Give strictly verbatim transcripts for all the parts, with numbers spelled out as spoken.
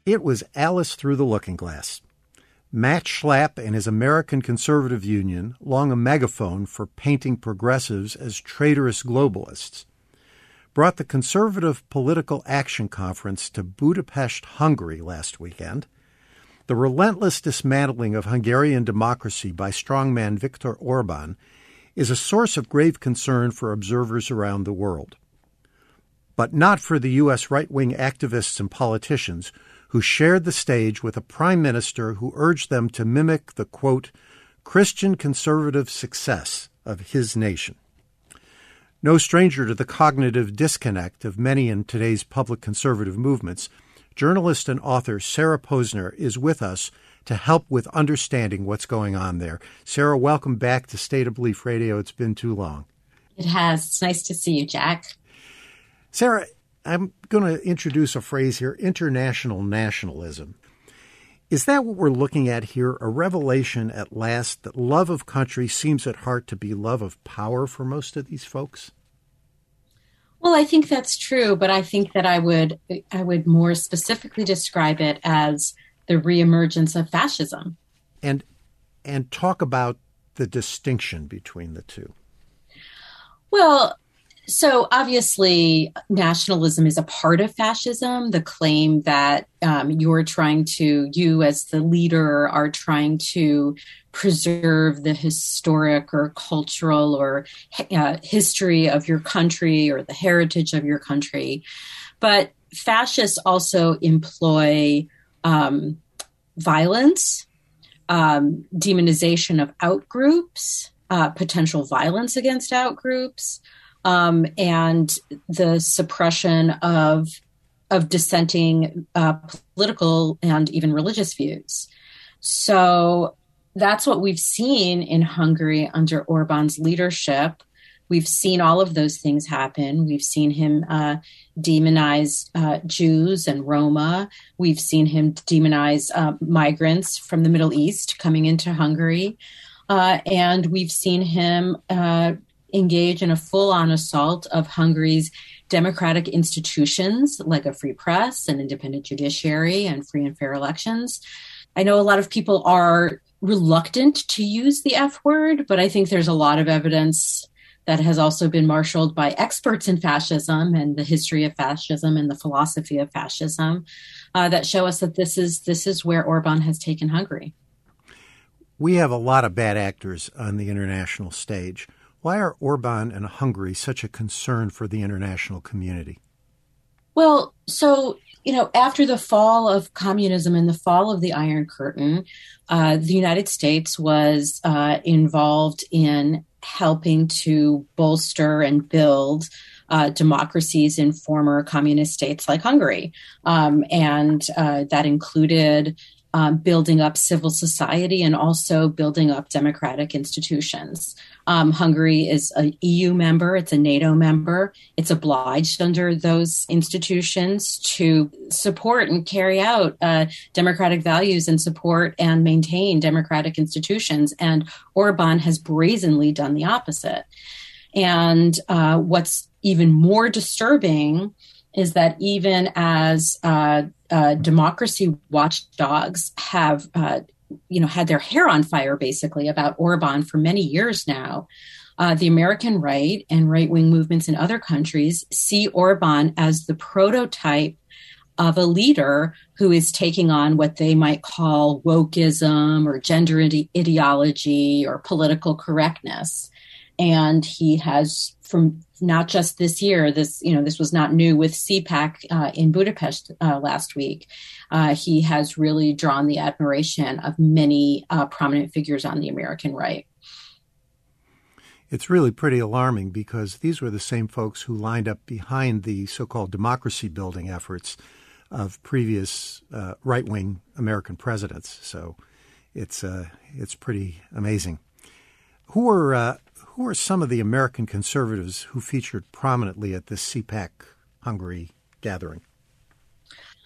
It was Alice through the looking glass. Matt Schlapp and his American Conservative Union, long a megaphone for painting progressives as traitorous globalists, brought the Conservative Political Action Conference to Budapest, Hungary last weekend. The relentless dismantling of Hungarian democracy by strongman Viktor Orban is a source of grave concern for observers around the world. But not for the U S right-wing activists and politicians who shared the stage with a prime minister who urged them to mimic the, quote, Christian conservative success of his nation. No stranger to the cognitive disconnect of many in today's public conservative movements, journalist and author Sarah Posner is with us to help with understanding what's going on there. Sarah, welcome back to State of Belief Radio. It's been too long. It has. It's nice to see you, Jack. Sarah, I'm going to introduce a phrase here, international nationalism. Is that what we're looking at here, a revelation at last that love of country seems at heart to be love of power for most of these folks? Well, I think that's true, but I think that I would I would more specifically describe it as the reemergence of fascism. And and talk about the distinction between the two. Well, so obviously nationalism is a part of fascism, the claim that um, you're trying to, you as the leader are trying to preserve the historic or cultural or uh, history of your country or the heritage of your country. But fascists also employ um, violence, um, demonization of outgroups, uh, potential violence against outgroups, Um, and the suppression of of dissenting uh, political and even religious views. So that's what we've seen in Hungary under Orban's leadership. We've seen all of those things happen. We've seen him uh, demonize uh, Jews and Roma. We've seen him demonize uh, migrants from the Middle East coming into Hungary. Uh, and we've seen him uh, engage in a full-on assault of Hungary's democratic institutions, like a free press, an independent judiciary, and free and fair elections. I know a lot of people are reluctant to use the F word, but I think there's a lot of evidence that has also been marshaled by experts in fascism and the history of fascism and the philosophy of fascism uh, that show us that this is this is where Orban has taken Hungary. We have a lot of bad actors on the international stage. Why are Orban and Hungary such a concern for the international community? Well, so, you know, after the fall of communism and the fall of the Iron Curtain, uh, the United States was uh, involved in helping to bolster and build uh, democracies in former communist states like Hungary. Um, and uh, that included Um, building up civil society and also building up democratic institutions. Um, Hungary is an E U member. It's a NATO member. It's obliged under those institutions to support and carry out uh, democratic values and support and maintain democratic institutions. And Orban has brazenly done the opposite. And uh, what's even more disturbing is that even as uh, uh, democracy watchdogs have, uh, you know, had their hair on fire, basically, about Orban for many years now, uh, the American right and right-wing movements in other countries see Orban as the prototype of a leader who is taking on what they might call wokeism or gender ide- ideology or political correctness. And he has, from not just this year, this, you know, this was not new with CPAC uh, in Budapest uh, last week. Uh, he has really drawn the admiration of many uh, prominent figures on the American right. It's really pretty alarming because these were the same folks who lined up behind the so-called democracy building efforts of previous uh, right-wing American presidents. So it's uh, it's pretty amazing. Who are uh, who are some of the American conservatives who featured prominently at this CPAC Hungary gathering?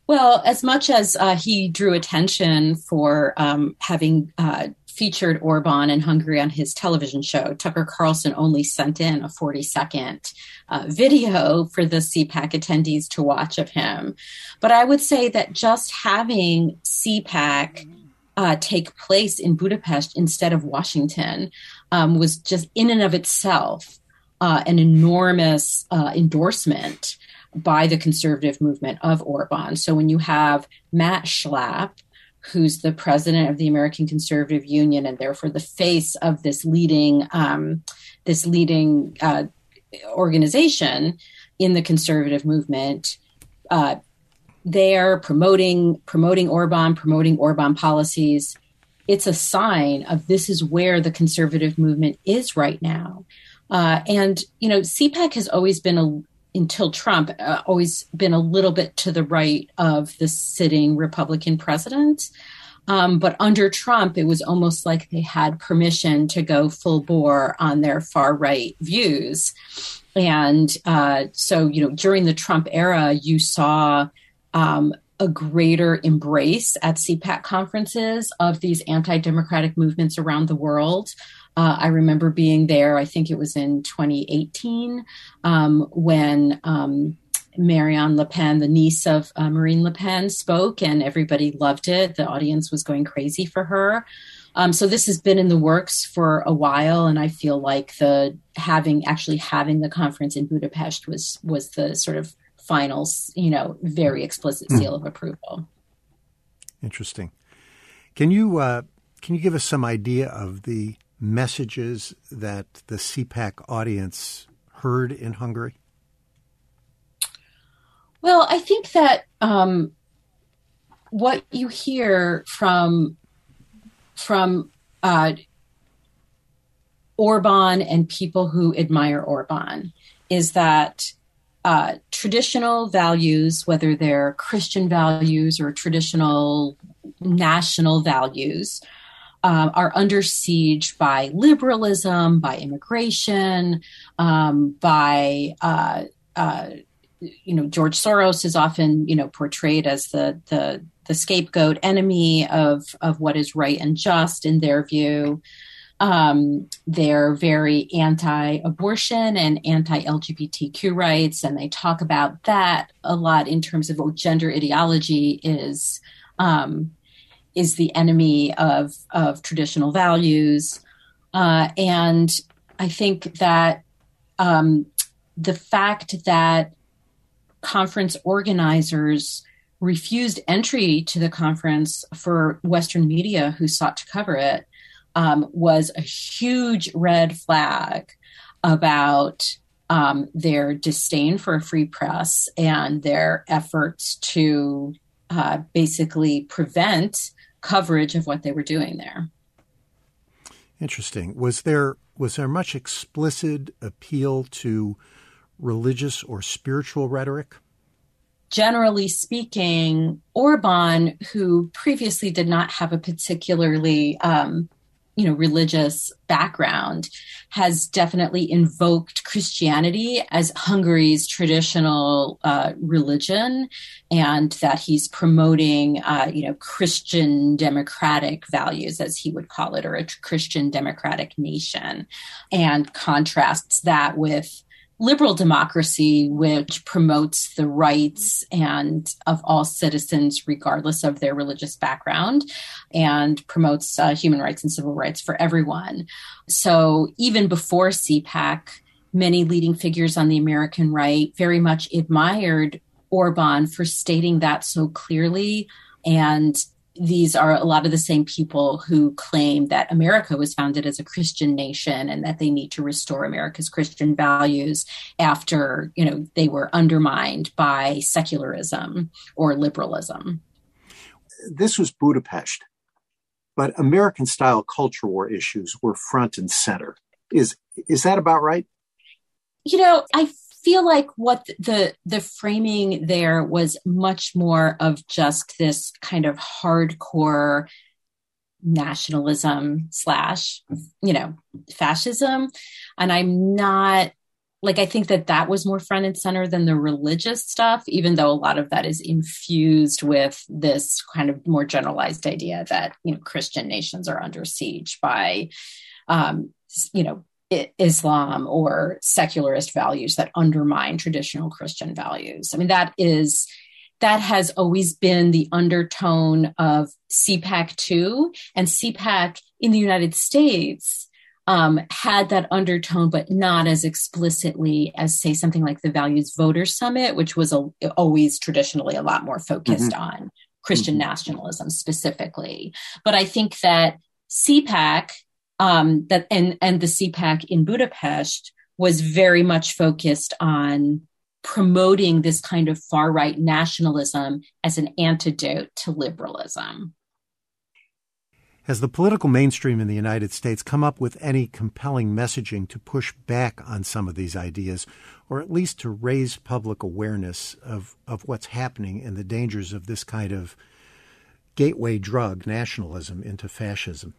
Well, as much as uh, he drew attention for um, having uh, featured Orban in Hungary on his television show, Tucker Carlson only sent in a forty second uh, video for the C PAC attendees to watch of him. But I would say that just having C PAC uh, take place in Budapest instead of Washington um, was just in and of itself uh, an enormous uh, endorsement by the conservative movement of Orban. So when you have Matt Schlapp, who's the president of the American Conservative Union and therefore the face of this leading um, this leading uh, organization in the conservative movement, uh, they're promoting promoting Orban, promoting Orban policies. It's a sign of this is where the conservative movement is right now. Uh, and, you know, C PAC has always been a until Trump, uh, always been a little bit to the right of the sitting Republican president. Um, but under Trump, it was almost like they had permission to go full bore on their far right views. And uh, so, you know, during the Trump era, you saw um, a greater embrace at C PAC conferences of these anti-democratic movements around the world. Uh, I remember being there, I think it was in twenty eighteen, um, when um, Marianne Le Pen, the niece of uh, Marine Le Pen, spoke, and everybody loved it. The audience was going crazy for her. Um, so this has been in the works for a while, and I feel like the having actually having the conference in Budapest was was the sort of final, you know, very explicit seal mm. of approval. Interesting. Can you uh, can you give us some idea of the messages that the C PAC audience heard in Hungary? Well, I think that um, what you hear from from uh, Orban and people who admire Orban is that uh, traditional values, whether they're Christian values or traditional national values, Um, are under siege by liberalism, by immigration, um, by, uh, uh, you know, George Soros is often, you know, portrayed as the the, the scapegoat enemy of of what is right and just in their view. Um, they're very anti-abortion and anti-L G B T Q rights, and they talk about that a lot in terms of what gender ideology is. Um, is the enemy of, of traditional values. Uh, and I think that um, the fact that conference organizers refused entry to the conference for Western media who sought to cover it um, was a huge red flag about um, their disdain for a free press and their efforts to uh, basically prevent coverage of what they were doing there. Interesting. Was there was there much explicit appeal to religious or spiritual rhetoric? Generally speaking, Orban, who previously did not have a particularly um, you know, religious background, has definitely invoked Christianity as Hungary's traditional uh, religion, and that he's promoting, uh, you know, Christian democratic values, as he would call it, or a Christian democratic nation, and contrasts that with liberal democracy, which promotes the rights and of all citizens, regardless of their religious background, and promotes uh, human rights and civil rights for everyone. So even before C PAC, many leading figures on the American right very much admired Orban for stating that so clearly. And these are a lot of the same people who claim that America was founded as a Christian nation and that they need to restore America's Christian values after, you know, they were undermined by secularism or liberalism. This was Budapest, but American-style culture war issues were front and center. Is is that about right? You know, I feel like what the the framing there was much more of just this kind of hardcore nationalism slash, you know, fascism. And I'm not like, I think that that was more front and center than the religious stuff, even though a lot of that is infused with this kind of more generalized idea that, you know, Christian nations are under siege by, um, you know, Islam or secularist values that undermine traditional Christian values. I mean, that is, that has always been the undertone of C PAC two, and C PAC in the United States um, had that undertone, but not as explicitly as, say, something like the Values Voters Summit, which was a, always traditionally a lot more focused mm-hmm. on Christian mm-hmm. nationalism specifically. But I think that C PAC Um, that and and the C PAC in Budapest was very much focused on promoting this kind of far-right nationalism as an antidote to liberalism. Has the political mainstream in the United States come up with any compelling messaging to push back on some of these ideas, or at least to raise public awareness of, of what's happening and the dangers of this kind of gateway drug, nationalism, into fascism?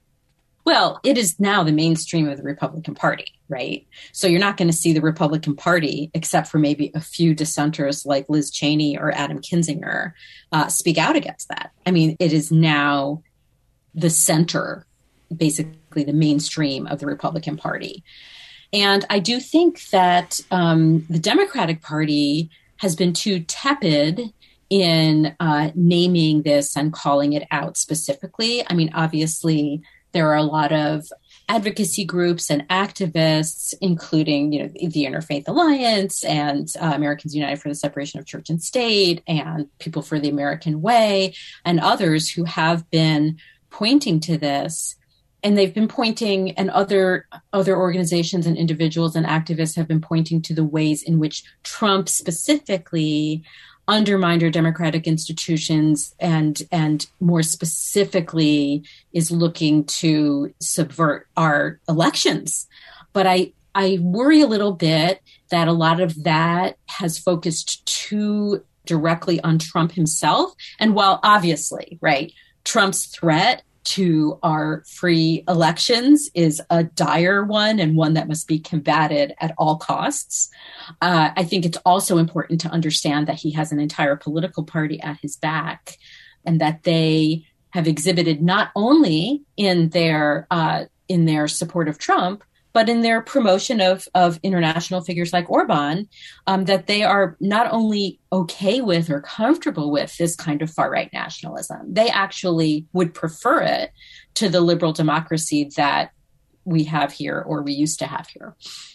Well, it is now the mainstream of the Republican Party, right? So you're not going to see the Republican Party, except for maybe a few dissenters like Liz Cheney or Adam Kinzinger, uh, speak out against that. I mean, it is now the center, basically the mainstream of the Republican Party. And I do think that um, the Democratic Party has been too tepid in uh, naming this and calling it out specifically. I mean, obviously, there are a lot of advocacy groups and activists, including, you know, the Interfaith Alliance and uh, Americans United for the Separation of Church and State and People for the American Way and others who have been pointing to this. And they've been pointing, and other other organizations and individuals and activists have been pointing to the ways in which Trump specifically undermined our democratic institutions and and more specifically is looking to subvert our elections. But I, I worry a little bit that a lot of that has focused too directly on Trump himself. And while obviously, right, Trump's threat to our free elections is a dire one and one that must be combated at all costs. Uh, I think it's also important to understand that he has an entire political party at his back, and that they have exhibited not only in their uh, in their support of Trump, but in their promotion of, of international figures like Orban, um, that they are not only okay with or comfortable with this kind of far-right nationalism, they actually would prefer it to the liberal democracy that we have here, or we used to have here.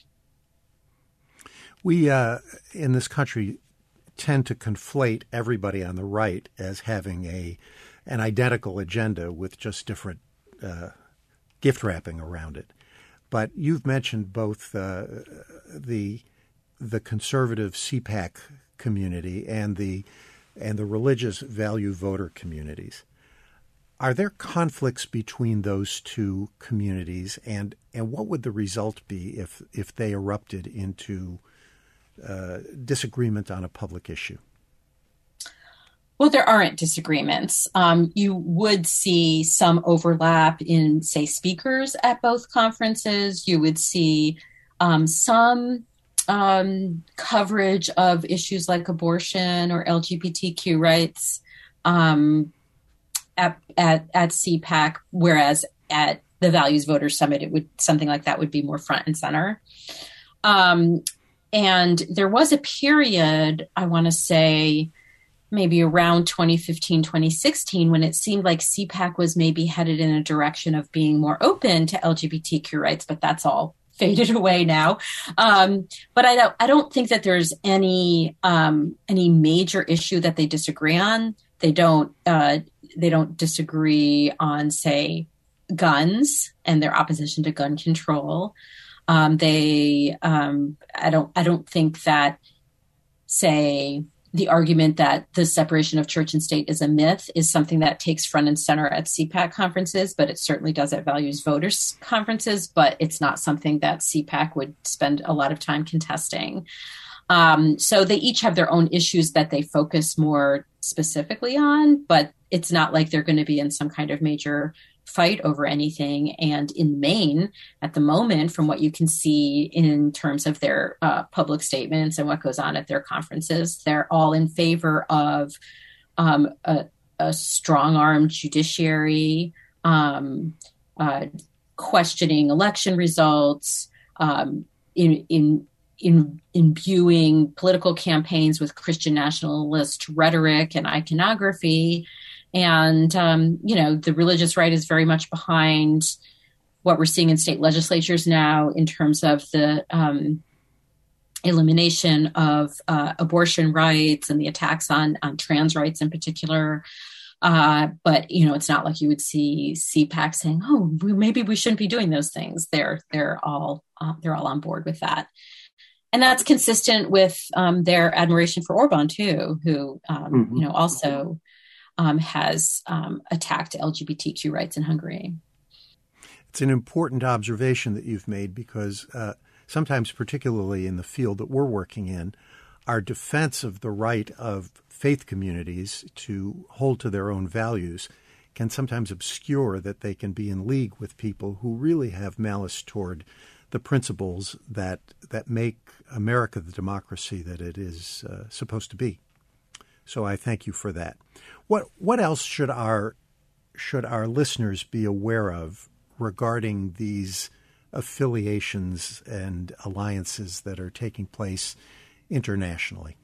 We, uh, in this country, tend to conflate everybody on the right as having a an identical agenda with just different uh, gift wrapping around it. But you've mentioned both uh, the the conservative C PAC community and the and the religious value voter communities. Are there conflicts between those two communities, and, and what would the result be if if they erupted into uh, disagreement on a public issue? Well, there aren't disagreements. Um, you would see some overlap in, say, speakers at both conferences. You would see um, some um, coverage of issues like abortion or L G B T Q rights um, at, at at C PAC, whereas at the Values Voters Summit, it would something like that would be more front and center. Um, and there was a period, I want to say, maybe around twenty fifteen, twenty sixteen, when it seemed like C PAC was maybe headed in a direction of being more open to L G B T Q rights, but that's all faded away now. Um, but I don't, I don't think that there's any um, any major issue that they disagree on. They don't uh, they don't disagree on, say, guns and their opposition to gun control. Um, they um, I don't I don't think that, say, the argument that the separation of church and state is a myth is something that takes front and center at C PAC conferences, but it certainly does at Values Voters conferences, but it's not something that C PAC would spend a lot of time contesting. Um, so they each have their own issues that they focus more specifically on, but it's not like they're going to be in some kind of major fight over anything. And in Maine, at the moment, from what you can see in terms of their uh, public statements and what goes on at their conferences, they're all in favor of um, a, a strong-armed judiciary, um, uh, questioning election results, um, in, in in imbuing political campaigns with Christian nationalist rhetoric and iconography. And, um, you know, the religious right is very much behind what we're seeing in state legislatures now in terms of the um, elimination of uh, abortion rights and the attacks on, on trans rights in particular. Uh, but, you know, it's not like you would see C PAC saying, oh, maybe we shouldn't be doing those things. They're, they're all, uh, they're all on board with that. And that's consistent with um, their admiration for Orban, too, who, um, mm-hmm. you know, also um, has um, attacked L G B T Q rights in Hungary. It's an important observation that you've made because uh, sometimes, particularly in the field that we're working in, our defense of the right of faith communities to hold to their own values can sometimes obscure that they can be in league with people who really have malice toward the principles that that make America the democracy that it is uh, supposed to be. So I thank you for that. What what else should our should our listeners be aware of regarding these affiliations and alliances that are taking place internationally?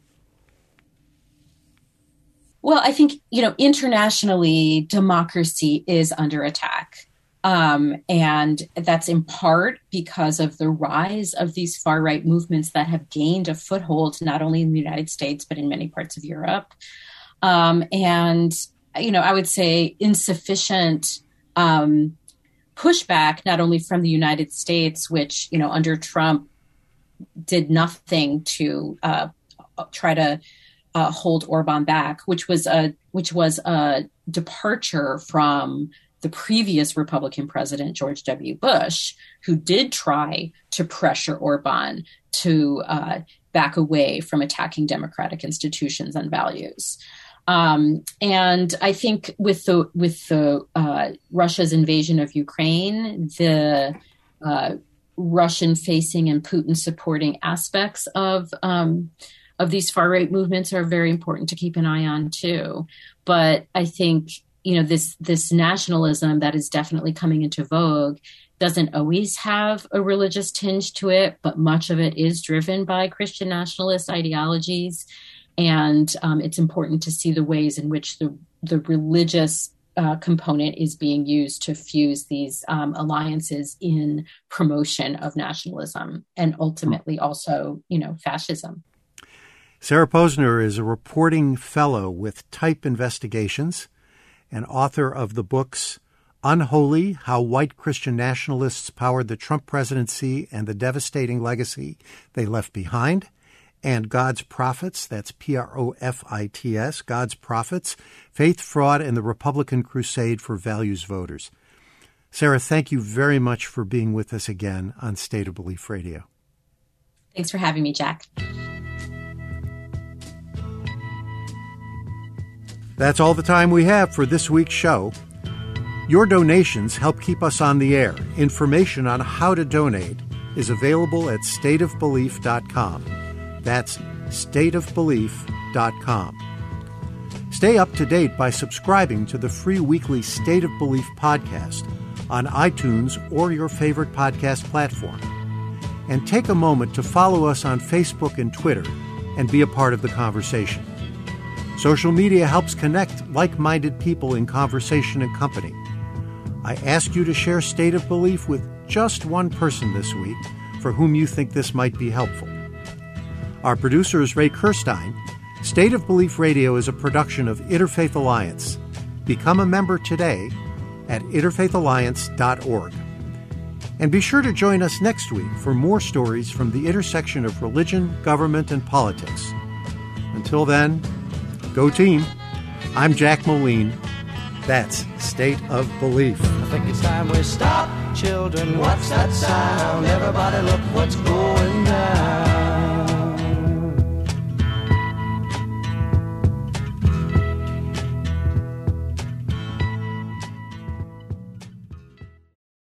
Well, I think, you know, internationally, democracy is under attack. Um, and that's in part because of the rise of these far-right movements that have gained a foothold, not only in the United States, but in many parts of Europe. Um, and, you know, I would say insufficient um, pushback, not only from the United States, which, you know, under Trump did nothing to uh, try to uh, hold Orban back, which was a which was a departure from the previous Republican president, George W. Bush, who did try to pressure Orban to uh, back away from attacking democratic institutions and values. Um, and I think with the with the uh, Russia's invasion of Ukraine, the uh, Russian-facing and Putin-supporting aspects of um, of these far-right movements are very important to keep an eye on too. But I think, you know, this this nationalism that is definitely coming into vogue doesn't always have a religious tinge to it, but much of it is driven by Christian nationalist ideologies. And um, it's important to see the ways in which the, the religious uh, component is being used to fuse these um, alliances in promotion of nationalism and ultimately also, you know, fascism. Sarah Posner is a reporting fellow with Type Investigations and author of the books Unholy, How White Christian Nationalists Powered the Trump Presidency and the Devastating Legacy They Left Behind, and God's Prophets, that's P R O F I T S, God's Prophets, Faith, Fraud, and the Republican Crusade for Values Voters. Sarah, thank you very much for being with us again on State of Belief Radio. Thanks for having me, Jack. That's all the time we have for this week's show. Your donations help keep us on the air. Information on how to donate is available at state of belief dot com. That's state of belief dot com. Stay up to date by subscribing to the free weekly State of Belief podcast on iTunes or your favorite podcast platform. And take a moment to follow us on Facebook and Twitter and be a part of the conversation. Social media helps connect like-minded people in conversation and company. I ask you to share State of Belief with just one person this week for whom you think this might be helpful. Our producer is Ray Kirstein. State of Belief Radio is a production of Interfaith Alliance. Become a member today at interfaith alliance dot org. And be sure to join us next week for more stories from the intersection of religion, government, and politics. Until then, go team. I'm Jack Moline. That's State of Belief. I think it's time we stop. Children, what's that sound? Everybody look what's going down.